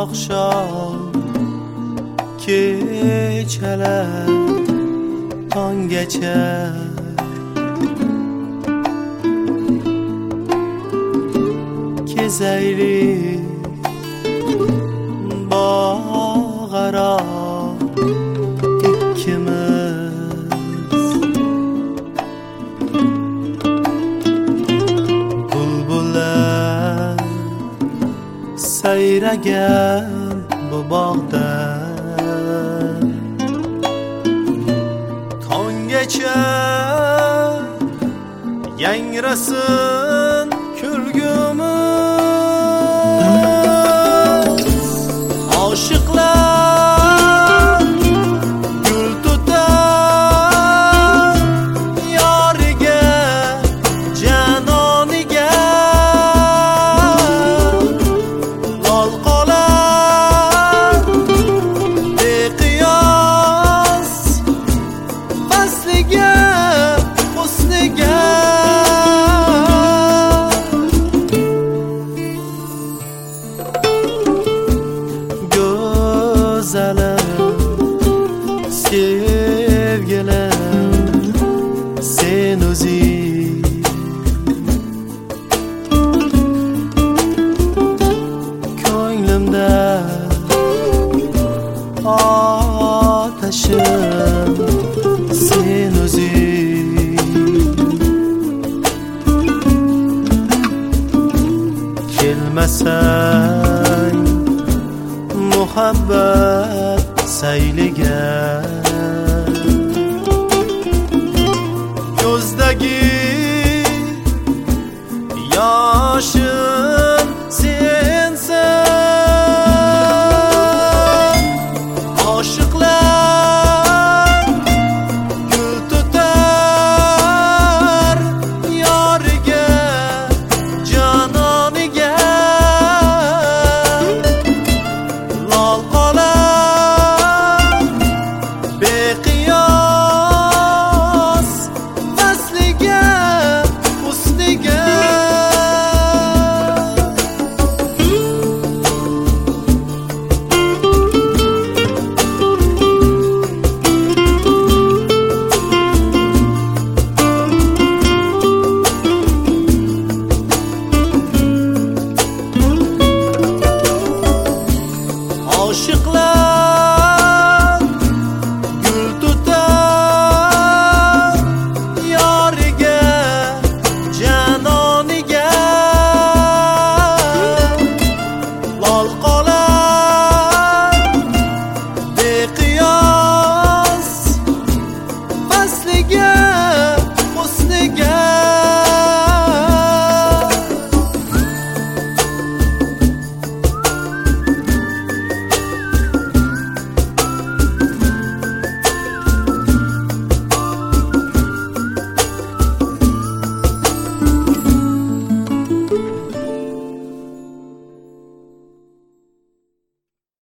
oqshom kechalar tonggacha kezaylik bog'aro ikkimiz. Bulbullar sayragan bu bog'da tonggacha yangrasin kulgimiz. Oshiqlar gul tutar yoriga janoniga, lol qolar beqiyos fasliga husniga. Sevgilim sen o'zing ko'nglimda otashim sen o'zing. Kelmasang muhabbat sayliga, ko'zdagi yoshim sensan. Oshiqlar gul tutar yoriga janoniga, lol qolar beqiyos fasliga husniga. Oshiqlar gul tutar yoriga janoniga, lol qolar beqiyos fasliga.